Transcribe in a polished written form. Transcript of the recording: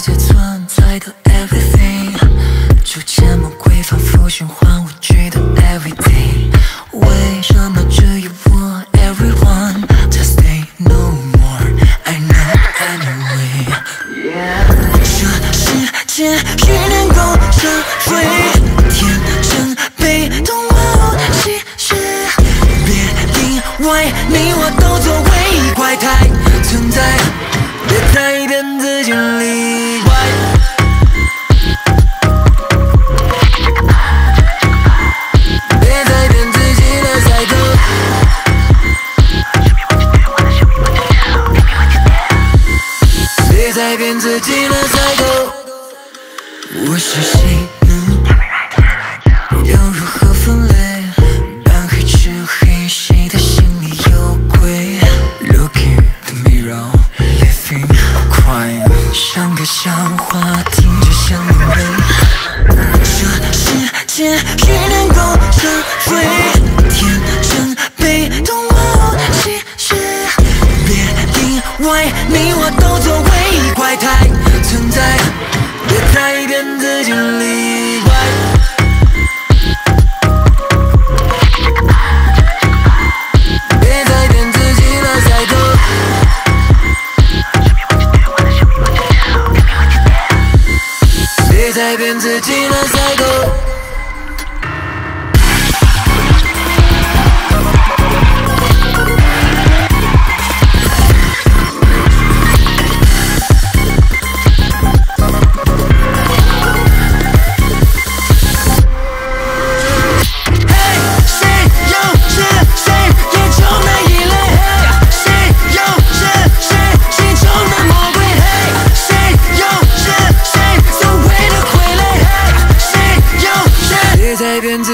界存在的 everything， 逐渐魔鬼反复循环无惧的 everything， 为什么只有我 everyone just stay no more I know anyway， 这世界谁能够社会天真被动我其实别因为你我都作为怪胎存在，别再骗自己例外，别再骗自己的 cycle， 别再骗自己的 cycle。 我是谁呢？要如何分类？暗黑之黑，谁的心里有鬼 ？Look in the mirror, living or crying， 像个笑话，听着像流泪。这世界谁能够社会天真被动我其实别因为你我都作为怪胎存在，别再骗自己例外，别再骗自己的 cycle， 别再骗自己的 cycle。别再骗自